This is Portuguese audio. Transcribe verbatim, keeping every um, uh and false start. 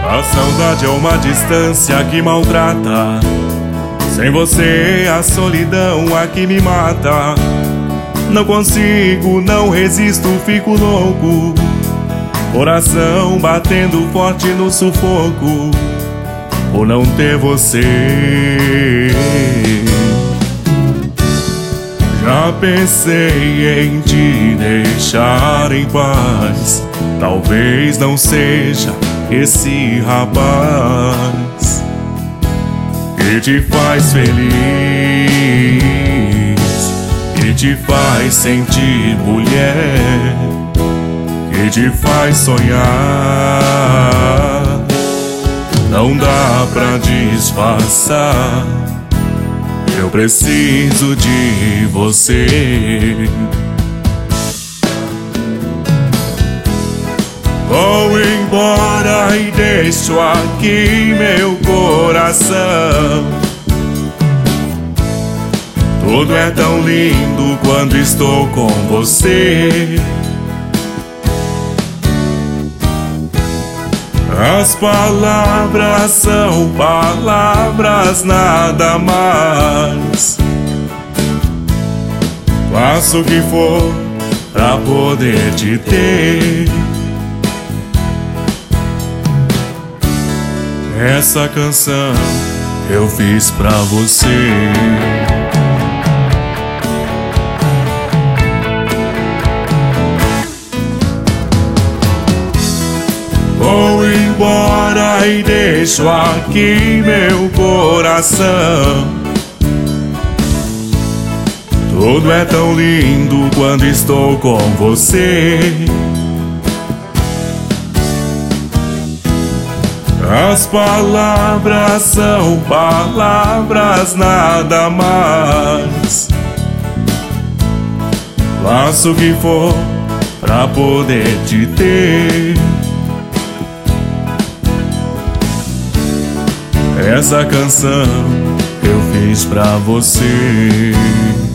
A saudade é uma distância que maltrata. Sem você a solidão aqui me mata. Não consigo, não resisto, fico louco. Coração batendo forte no sufoco por não ter você. Já pensei em te deixar em paz. Talvez não seja esse rapaz que te faz feliz, que te faz sentir mulher, que te faz sonhar. Não dá pra disfarçar, eu preciso de você. Vou embora e deixo aqui meu coração. Tudo é tão lindo quando estou com você. As palavras são palavras, nada mais. Faço o que for pra poder te ter. Essa canção eu fiz pra você. Vou embora e deixo aqui meu coração. Tudo é tão lindo quando estou com você. As palavras são palavras, nada mais. Faço o que for pra poder te ter. Essa canção eu fiz pra você.